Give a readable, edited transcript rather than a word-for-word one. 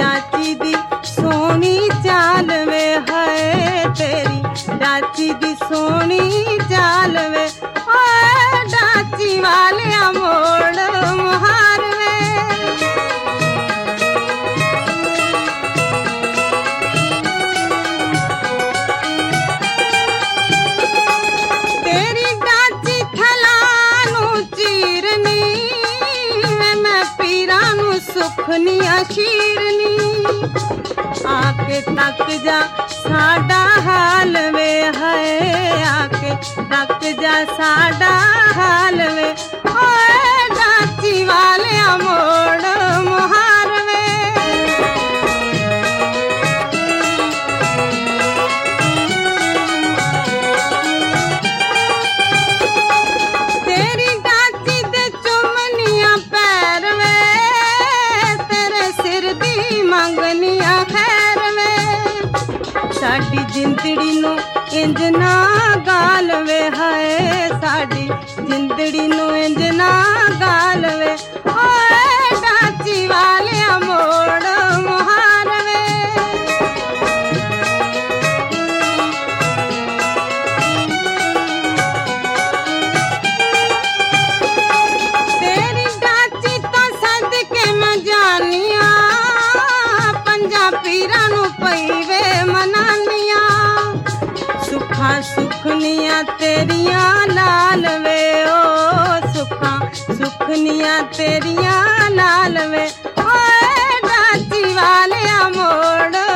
चाची दी सोनी चाल वे है तेरी चाची दी सोनी चाल वे ओए डाची वाले मोड़ मुहार वे तेरी डाची थलानू चीरनी मैं पीरानू सुखनी शीरनी आके तक जा साडा हाल वे है आके तक जा साडा हाल वे ओए डाची वाले मोड़ मुहार वे तेरी डाची दे चुमनिया पैर वे तेरे सिर दी मंगनिया खैर वे साडी जिंदड़ी नू इंज ना गाल वे है साडी जिंदड़ी नू इंज ना गाल वे ओए डाची वाले मोड़ मुहार वे तेरी डाची तो सदके मैं जानिया पंजा पीरा नू पईवे मनानिया सुखा सुखनिया तेरिया लाल वे ओ सुखा सुखनिया तेरिया लाल वे ओए डाची वाले मोड़